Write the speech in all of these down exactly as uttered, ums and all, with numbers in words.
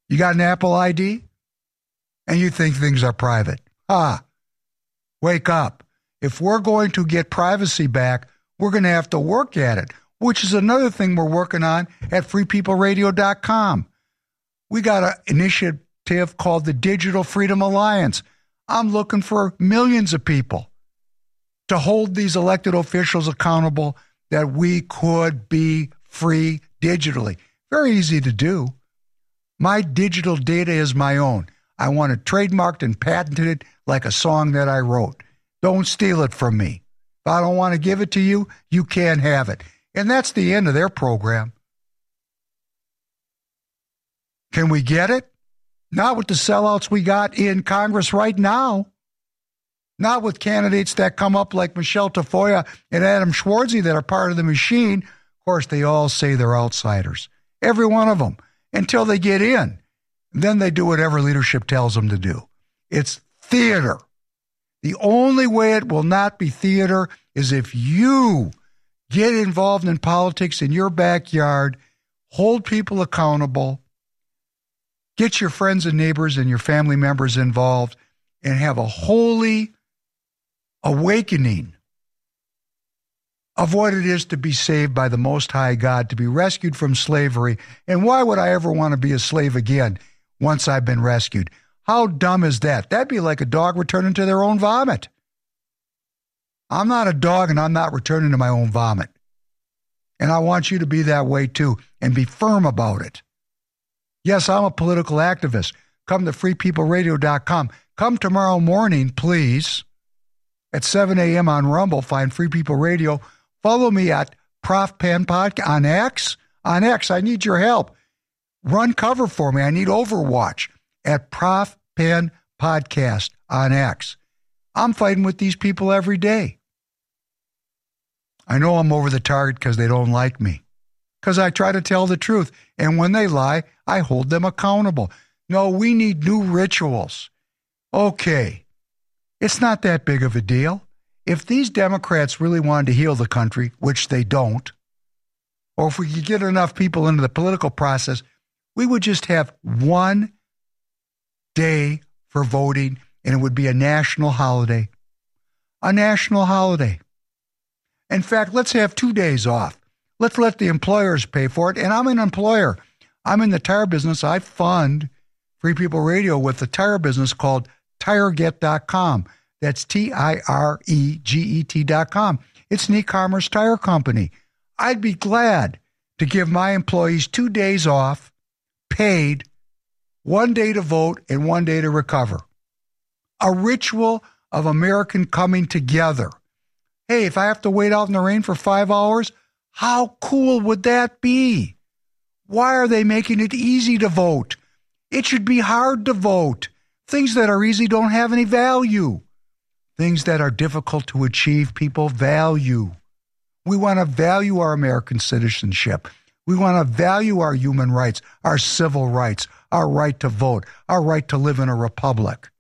You got an Apple I D? And you think things are private. Ah, wake up. If we're going to get privacy back, we're going to have to work at it, which is another thing we're working on at free people radio dot com. We got an initiative called the Digital Freedom Alliance. I'm looking for millions of people to hold these elected officials accountable that we could be free digitally. Very easy to do. My digital data is my own. I want it trademarked and patented like a song that I wrote. Don't steal it from me. If I don't want to give it to you, you can't have it. And that's the end of their program. Can we get it? Not with the sellouts we got in Congress right now. Not with candidates that come up like Michelle Tafoya and Adam Schwartzy that are part of the machine. Of course, they all say they're outsiders. Every one of them. Until they get in. Then they do whatever leadership tells them to do. It's theater. The only way it will not be theater is if you get involved in politics in your backyard, hold people accountable, get your friends and neighbors and your family members involved, and have a holy awakening of what it is to be saved by the Most High God, to be rescued from slavery. And why would I ever want to be a slave again once I've been rescued? How dumb is that? That'd be like a dog returning to their own vomit. I'm not a dog and I'm not returning to my own vomit. And I want you to be that way too and be firm about it. Yes, I'm a political activist. Come to free people radio dot com. Come tomorrow morning, please, at seven a.m. on Rumble. Find Free People Radio. Follow me at Prof Penn Podcast on X. On X, I need your help. Run cover for me. I need Overwatch at Prof Penn Podcast on X. I'm fighting with these people every day. I know I'm over the target because they don't like me. Because I try to tell the truth. And when they lie, I hold them accountable. No, we need new rituals. Okay. It's not that big of a deal. If these Democrats really wanted to heal the country, which they don't, or if we could get enough people into the political process, we would just have one day for voting, and it would be a national holiday. A national holiday. In fact, let's have two days off. Let's let the employers pay for it. And I'm an employer. I'm in the tire business. I fund Free People Radio with the tire business called tire get dot com. That's T I R E G E T dot com. It's an e-commerce tire company. I'd be glad to give my employees two days off, paid, one day to vote and one day to recover. A ritual of American coming together. Hey, if I have to wait out in the rain for five hours, how cool would that be? Why are they making it easy to vote? It should be hard to vote. Things that are easy don't have any value. Things that are difficult to achieve, people value. We want to value our American citizenship. We want to value our human rights, our civil rights, our right to vote, our right to live in a republic.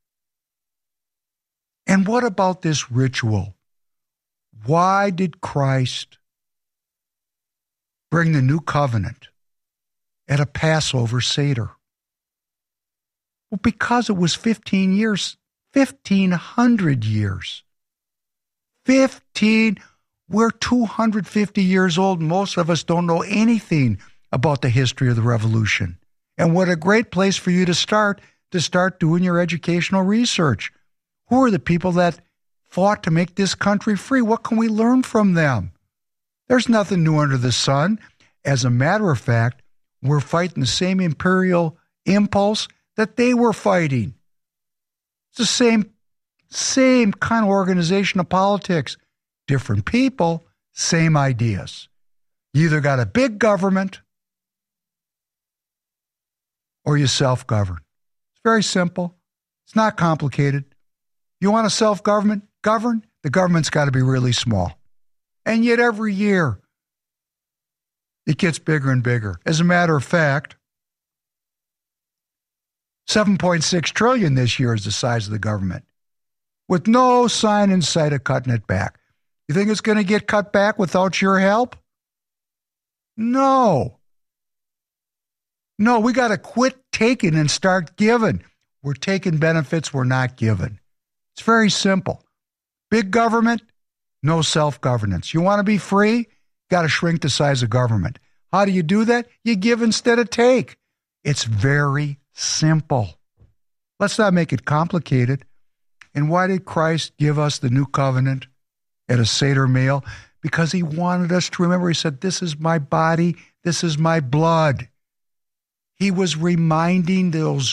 And what about this ritual? Why did Christ bring the new covenant at a Passover Seder? Well, because it was fifteen years, fifteen hundred years. fifteen, we're two hundred fifty years old. Most of us don't know anything about the history of the revolution. And what a great place for you to start, to start doing your educational research. Who are the people that fought to make this country free? What can we learn from them? There's nothing new under the sun. As a matter of fact, we're fighting the same imperial impulse that they were fighting. It's the same, same kind of organization of politics. Different people, same ideas. You either got a big government or you self-govern. It's very simple. It's not complicated. You want a self-government? Govern? The government's got to be really small. And yet every year, it gets bigger and bigger. As a matter of fact, seven point six trillion dollars this year is the size of the government, with no sign in sight of cutting it back. You think it's going to get cut back without your help? No. No, we got to quit taking and start giving. We're taking benefits we're not given. It's very simple. Big government, no self-governance. You want to be free? Got to shrink the size of government. How do you do that? You give instead of take. It's very simple. Let's not make it complicated. And why did Christ give us the new covenant at a Seder meal? Because he wanted us to remember. He said, this is my body, this is my blood. He was reminding those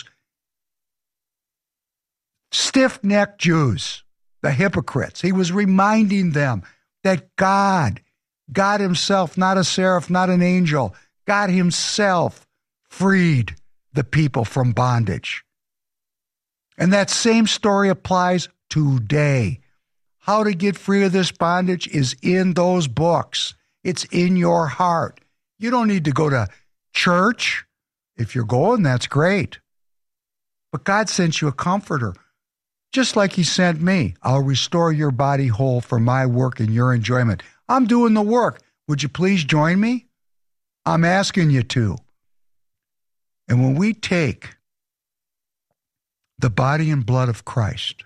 stiff-necked Jews, the hypocrites, he was reminding them that God, God himself, not a seraph, not an angel, God himself freed the people from bondage. And that same story applies today. How to get free of this bondage is in those books. It's in your heart. You don't need to go to church. If you're going, that's great. But God sent you a comforter. Just like he sent me. I'll restore your body whole for my work and your enjoyment. I'm doing the work. Would you please join me? I'm asking you to. And when we take the body and blood of Christ,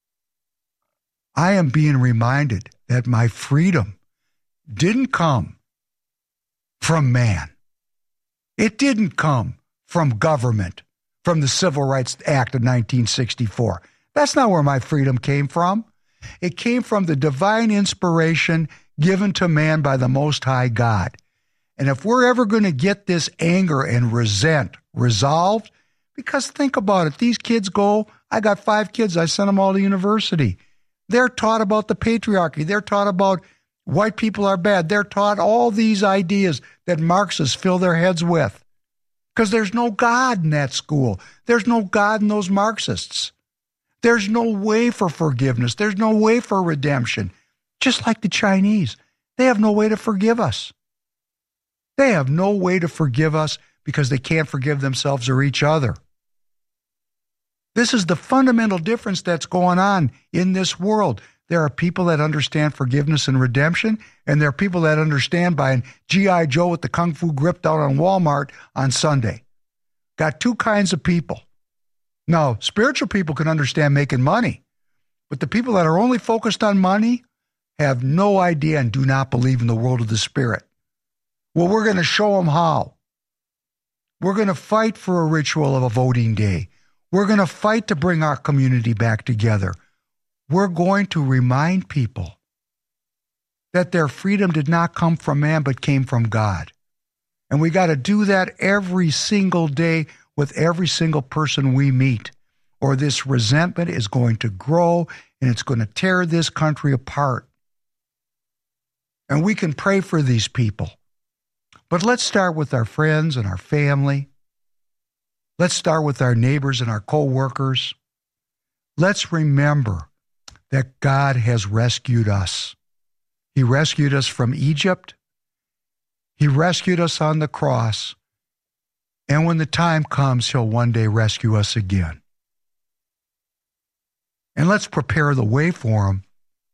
I am being reminded that my freedom didn't come from man. It didn't come from government, from the Civil Rights Act of nineteen sixty-four. That's not where my freedom came from. It came from the divine inspiration given to man by the Most High God. And if we're ever going to get this anger and resent resolved, because think about it, these kids go, I got five kids, I sent them all to university. They're taught about the patriarchy. They're taught about white people are bad. They're taught all these ideas that Marxists fill their heads with. Because there's no God in that school. There's no God in those Marxists. There's no way for forgiveness. There's no way for redemption. Just like the Chinese. They have no way to forgive us. They have no way to forgive us because they can't forgive themselves or each other. This is the fundamental difference that's going on in this world. There are people that understand forgiveness and redemption, and there are people that understand buying G I Joe with the Kung Fu grip down on Walmart on Sunday. Got two kinds of people. Now, spiritual people can understand making money, but the people that are only focused on money have no idea and do not believe in the world of the Spirit. Well, we're going to show them how. We're going to fight for a ritual of a voting day. We're going to fight to bring our community back together. We're going to remind people that their freedom did not come from man, but came from God. And we got to do that every single day with every single person we meet, or this resentment is going to grow and it's going to tear this country apart. And we can pray for these people. But let's start with our friends and our family. Let's start with our neighbors and our co-workers. Let's remember that God has rescued us. He rescued us from Egypt. He rescued us on the cross. And when the time comes, he'll one day rescue us again. And let's prepare the way for him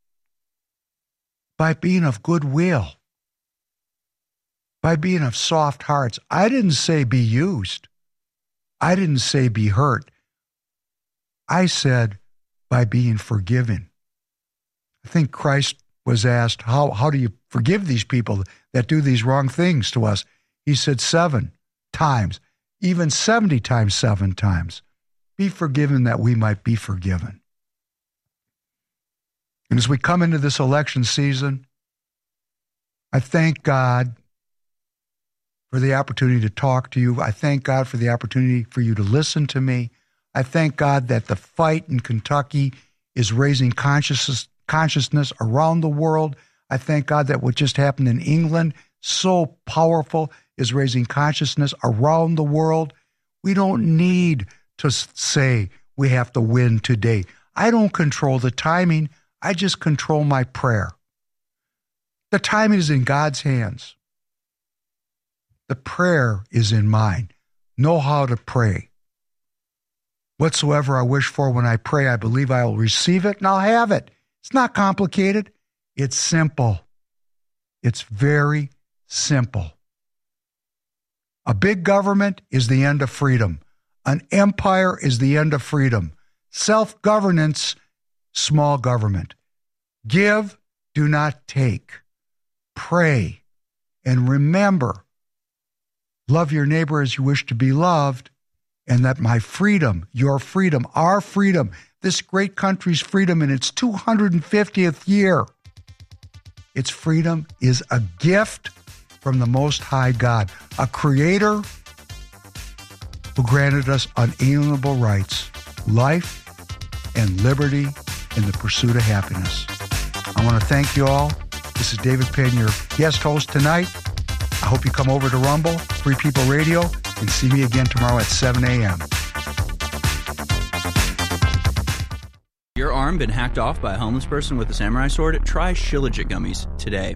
by being of goodwill, by being of soft hearts. I didn't say be used. I didn't say be hurt. I said by being forgiven. I think Christ was asked, how, how do you forgive these people that do these wrong things to us? He said seven times, even seventy times, seven times. Be forgiven that we might be forgiven. And as we come into this election season, I thank God for the opportunity to talk to you. I thank God for the opportunity for you to listen to me. I thank God that the fight in Kentucky is raising consciousness, consciousness around the world. I thank God that what just happened in England, so powerful, is raising consciousness around the world. We don't need to say we have to win today. I don't control the timing. I just control my prayer. The timing is in God's hands. The prayer is in mine. Know how to pray. Whatsoever I wish for when I pray, I believe I will receive it and I'll have it. It's not complicated. It's simple. It's very simple. A big government is the end of freedom. An empire is the end of freedom. Self-governance, small government. Give, do not take. Pray, and remember, love your neighbor as you wish to be loved, and that my freedom, your freedom, our freedom, this great country's freedom in its two hundred fiftieth year, its freedom is a gift from the Most High God, a creator who granted us unalienable rights, life and liberty in the pursuit of happiness. I want to thank you all. This is David Penn, your guest host tonight. I hope you come over to Rumble, Free People Radio, and see me again tomorrow at seven a.m. Your arm been hacked off by a homeless person with a samurai sword? Try Shilajit gummies today.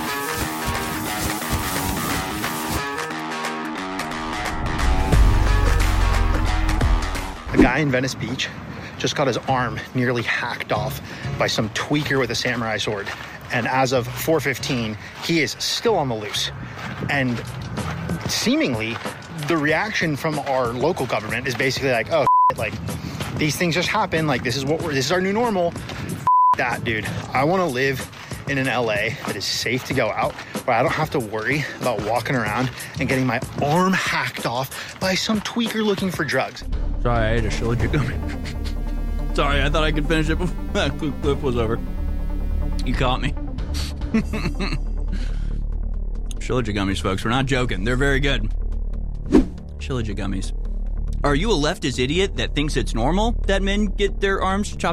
A guy in Venice Beach just got his arm nearly hacked off by some tweaker with a samurai sword. And as of four fifteen, he is still on the loose. And seemingly, the reaction from our local government is basically like, oh, shit, like, these things just happen. Like, this is what we're, this is our new normal. F- that, dude. I want to live in an L A that is safe to go out, where I don't have to worry about walking around and getting my arm hacked off by some tweaker looking for drugs. Sorry, I ate a Shilajit gummy. Sorry, I thought I could finish it before that clip was over. You caught me. Shilajit gummies, folks. We're not joking. They're very good. Shilajit gummies. Are you a leftist idiot that thinks it's normal that men get their arms chopped